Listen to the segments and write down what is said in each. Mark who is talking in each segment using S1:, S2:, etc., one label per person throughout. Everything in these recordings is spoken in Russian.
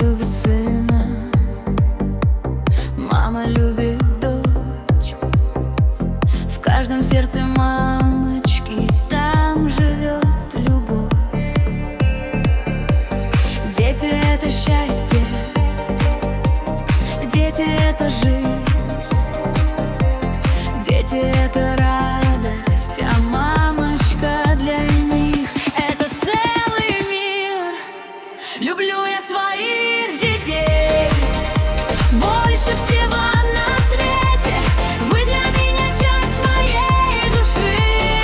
S1: любит сына, мама любит дочь. В каждом сердце мамочки там живет любовь. Дети — это счастье, дети — это жизнь, дети — это радость, а мамочка для них — это целый мир. Люблю я своих детей больше всего на свете. Вы для меня часть моей души.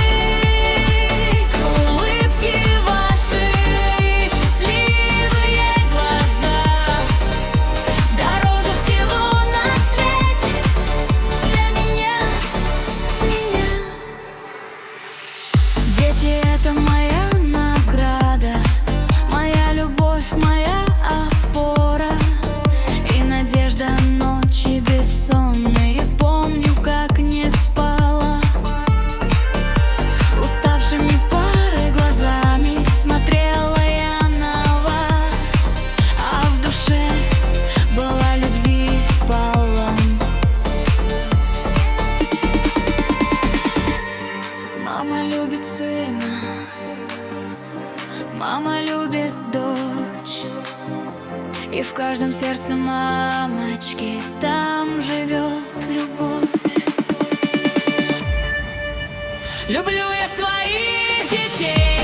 S1: Улыбки ваши и счастливые глаза дороже всего на свете для меня. Дети — это моя награда, моя любовь, моя опора и надежда ночи бессонные. Помню, как не спала, уставшими парой глазами смотрела я на вас, а в душе была любви полон. Мама любит сына, мама любит дочь, и в каждом сердце мамочки там живет любовь. Люблю я своих детей